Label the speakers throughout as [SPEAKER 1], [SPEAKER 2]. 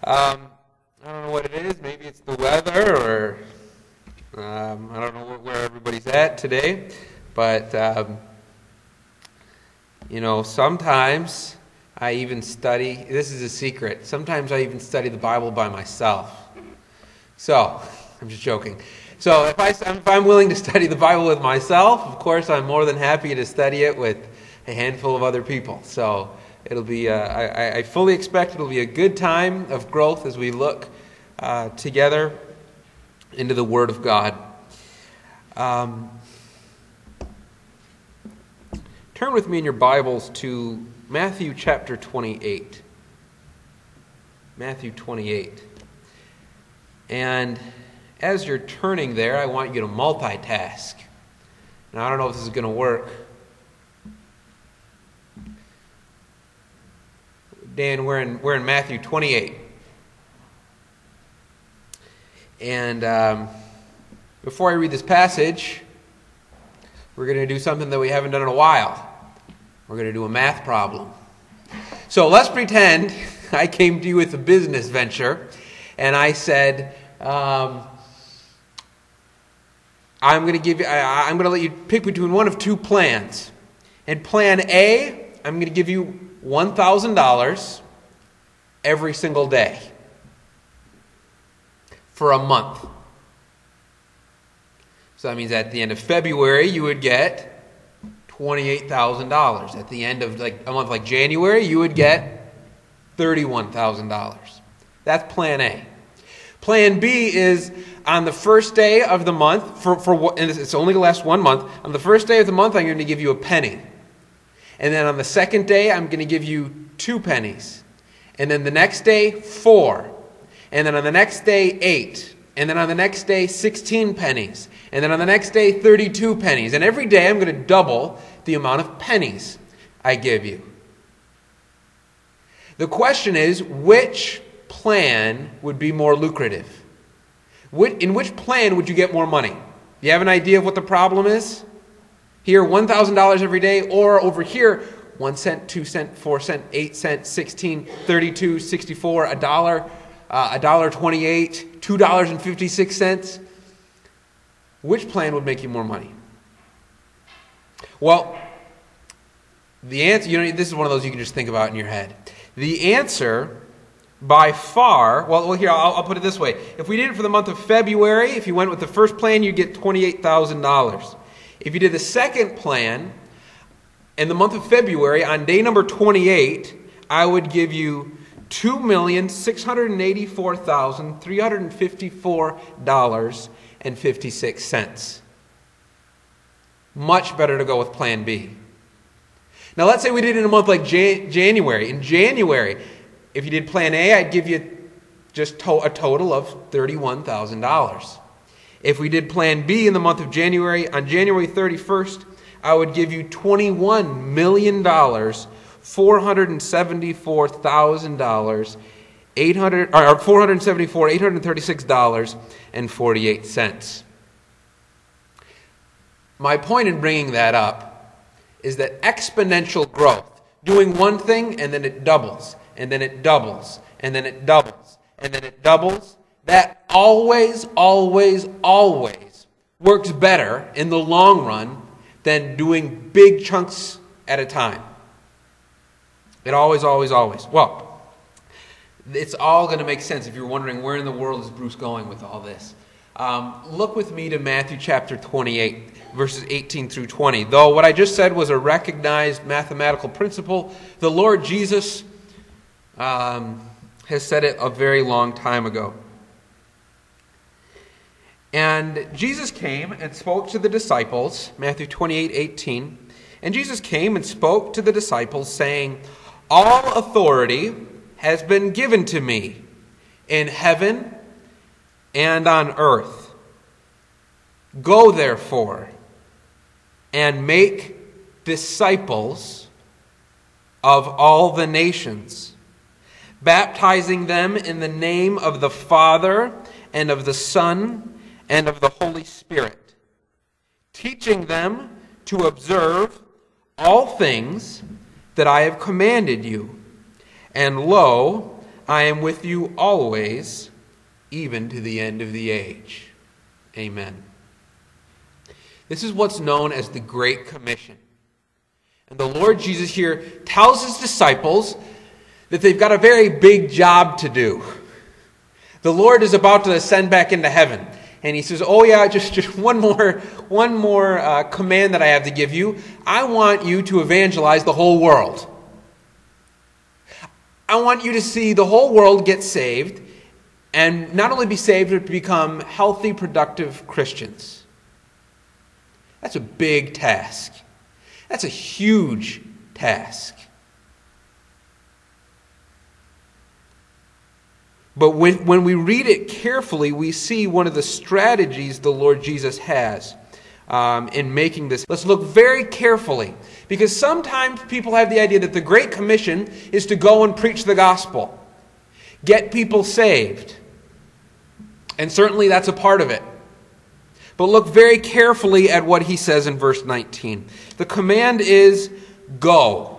[SPEAKER 1] I don't know what it is. Maybe it's the weather, or I don't know where everybody's at today. But, sometimes I even study. This is a secret. Sometimes I even study the Bible by myself. So, I'm just joking. So if I'm willing to study the Bible with myself, of course, I'm more than happy to study it with a handful of other people. So it'll be, I fully expect it'll be a good time of growth as we look together into the Word of God. Turn with me in your Bibles to Matthew chapter 28. Matthew 28. And as you're turning there, I want you to multitask. Now, I don't know if this is going to work. Dan, we're in Matthew 28. And before I read this passage, we're going to do something that we haven't done in a while. We're going to do a math problem. So let's pretend I came to you with a business venture, and I said, I'm going to let you pick between one of two plans. And plan A, I'm going to give you $1,000 every single day for a month. So that means at the end of February, you would get $28,000. At the end of a month like January, you would get $31,000. That's plan A. Plan B is on the first day of the month, and it's only going to last 1 month. On the first day of the month, I'm going to give you a penny. And then on the second day, I'm going to give you 2 pennies. And then the next day, 4. And then on the next day, 8. And then on the next day, 16 pennies. And then on the next day, 32 pennies. And every day, I'm going to double the amount of pennies I give you. The question is, which plan would be more lucrative? In which plan would you get more money? Do you have an idea of what the problem is? Here, $1,000 every day, or over here, 1 cent, 2 cent, 4 cent, 8 cent, 16, 32, 64, $1, $1.28, $2.56. Which plan would make you more money? Well, the answer, this is one of those you can just think about in your head. The answer, by far, well here, I'll put it this way. If we did it for the month of February, if you went with the first plan, you'd get $28,000. If you did the second plan, in the month of February, on day number 28, I would give you $2,684,354.56. Much better to go with plan B. Now let's say we did it in a month like January. In January, if you did plan A, I'd give you just a total of $31,000. If we did plan B in the month of January, on January 31st, I would give you $21,474,836.48. My point in bringing that up is that exponential growth, doing one thing and then it doubles, and then it doubles, and then it doubles, and then it doubles, that always, always, always works better in the long run than doing big chunks at a time. It always, always, always. Well, it's all going to make sense if you're wondering where in the world is Bruce going with all this. Look with me to Matthew chapter 28, verses 18 through 20. Though what I just said was a recognized mathematical principle, the Lord Jesus has said it a very long time ago. And Jesus came and spoke to the disciples, Matthew 28:18. And Jesus came and spoke to the disciples, saying, "All authority has been given to me in heaven and on earth. Go therefore and make disciples of all the nations, baptizing them in the name of the Father and of the Son and of the Holy Spirit, teaching them to observe all things that I have commanded you. And lo, I am with you always, even to the end of the age. Amen. This is what's known as the Great Commission. And the Lord Jesus here tells his disciples that they've got a very big job to do. The Lord is about to ascend back into heaven. And he says, oh yeah, just one more command that I have to give you. I want you to evangelize the whole world. I want you to see the whole world get saved, and not only be saved, but become healthy, productive Christians. That's a big task. That's a huge task. But when we read it carefully, we see one of the strategies the Lord Jesus has in making this. Let's look very carefully, because sometimes people have the idea that the Great Commission is to go and preach the gospel, get people saved. And certainly that's a part of it. But look very carefully at what he says in verse 19. The command is go.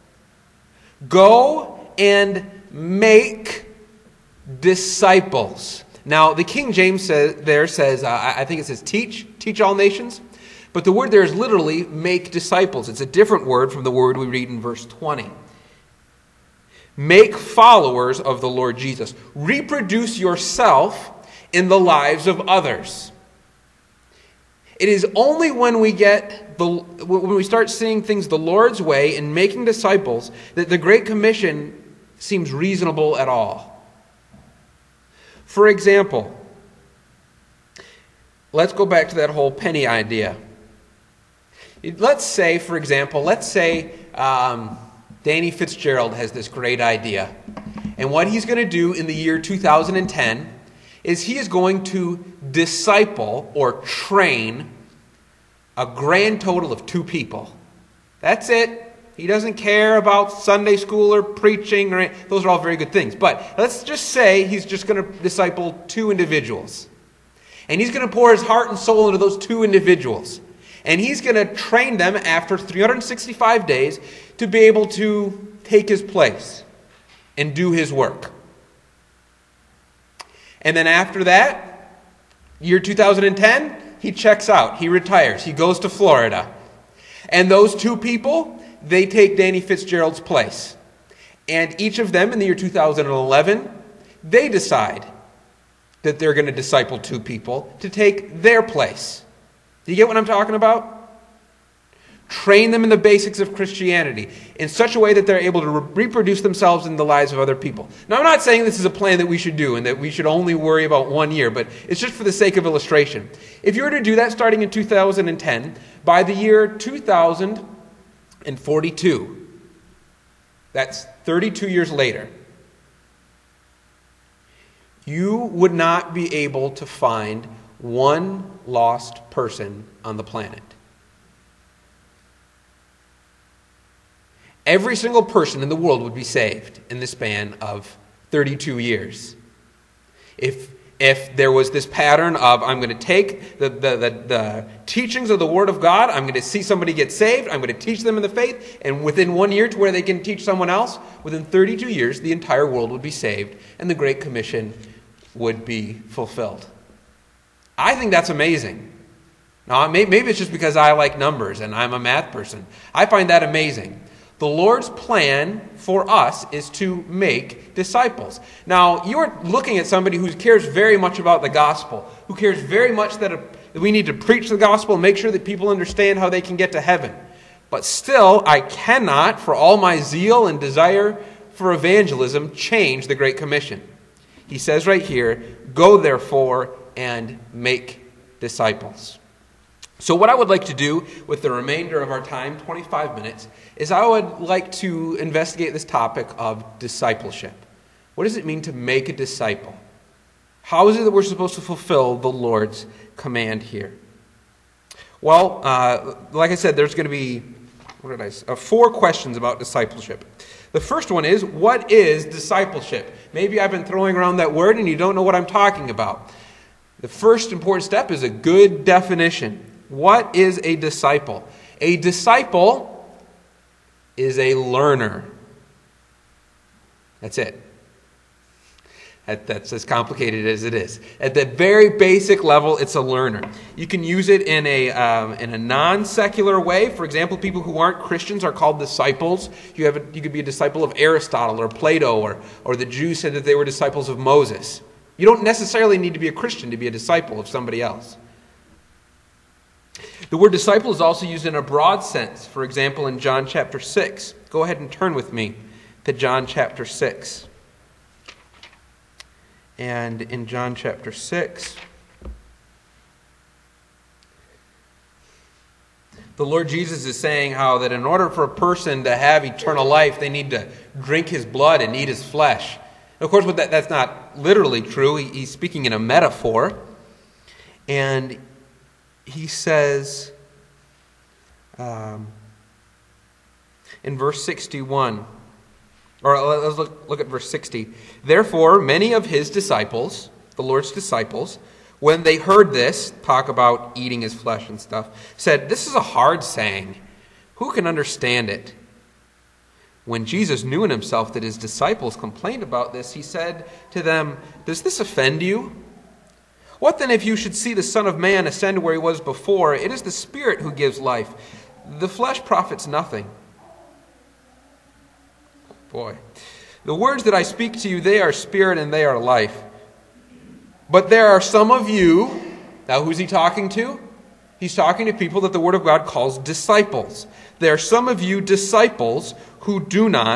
[SPEAKER 1] Go and make disciples. Now, the King James says, I think it says teach all nations. But the word there is literally make disciples. It's a different word from the word we read in verse 20. Make followers of the Lord Jesus. Reproduce yourself in the lives of others. It is only when we start seeing things the Lord's way and making disciples that the Great Commission seems reasonable at all. For example, let's go back to that whole penny idea. Let's say Danny Fitzgerald has this great idea. And what he's going to do in the year 2010 is he is going to disciple or train a grand total of 2 people. That's it. He doesn't care about Sunday school or preaching. Those are all very good things. But let's just say he's just going to disciple 2 individuals. And he's going to pour his heart and soul into those 2 individuals. And he's going to train them after 365 days to be able to take his place and do his work. And then after that, year 2010, he checks out. He retires. He goes to Florida. And those 2 people, they take Danny Fitzgerald's place. And each of them in the year 2011, they decide that they're going to disciple 2 people to take their place. Do you get what I'm talking about? Train them in the basics of Christianity in such a way that they're able to reproduce themselves in the lives of other people. Now, I'm not saying this is a plan that we should do and that we should only worry about 1 year, but it's just for the sake of illustration. If you were to do that starting in 2010, by the year 2042, that's 32 years later, you would not be able to find 1 lost person on the planet. Every single person in the world would be saved in the span of 32 years. If there was this pattern of, I'm going to take the teachings of the Word of God, I'm going to see somebody get saved, I'm going to teach them in the faith, and within 1 year to where they can teach someone else, within 32 years, the entire world would be saved, and the Great Commission would be fulfilled. I think that's amazing. Now, maybe it's just because I like numbers and I'm a math person. I find that amazing. The Lord's plan for us is to make disciples. Now, you're looking at somebody who cares very much about the gospel, who cares very much that we need to preach the gospel and make sure that people understand how they can get to heaven. But still, I cannot, for all my zeal and desire for evangelism, change the Great Commission. He says right here, go therefore and make disciples. So what I would like to do with the remainder of our time, 25 minutes, is I would like to investigate this topic of discipleship. What does it mean to make a disciple? How is it that we're supposed to fulfill the Lord's command here? Well, like I said, there's going to be 4 questions about discipleship. The first one is, what is discipleship? Maybe I've been throwing around that word and you don't know what I'm talking about. The first important step is a good definition. What is a disciple? A disciple is a learner. That's it. That's as complicated as it is. At the very basic level, it's a learner. You can use it in a non-secular way. For example, people who aren't Christians are called disciples. You could be a disciple of Aristotle or Plato, or the Jews said that they were disciples of Moses. You don't necessarily need to be a Christian to be a disciple of somebody else. The word disciple is also used in a broad sense. For example, in John chapter 6. Go ahead and turn with me to John chapter 6. And in John chapter 6, the Lord Jesus is saying how that in order for a person to have eternal life, they need to drink his blood and eat his flesh. And of course, that's not literally true. He's speaking in a metaphor. And he says in verse 61, or let's look at verse 60. Therefore, many of his disciples, the Lord's disciples, when they heard this, talk about eating his flesh and stuff, said, "This is a hard saying. Who can understand it?" When Jesus knew in himself that his disciples complained about this, he said to them, "Does this offend you? What then if you should see the Son of Man ascend where he was before? It is the Spirit who gives life. The flesh profits nothing." Boy. The words that I speak to you, they are spirit and they are life. But there are some of you, now who's he talking to? He's talking to people that the Word of God calls disciples. There are some of you disciples who do not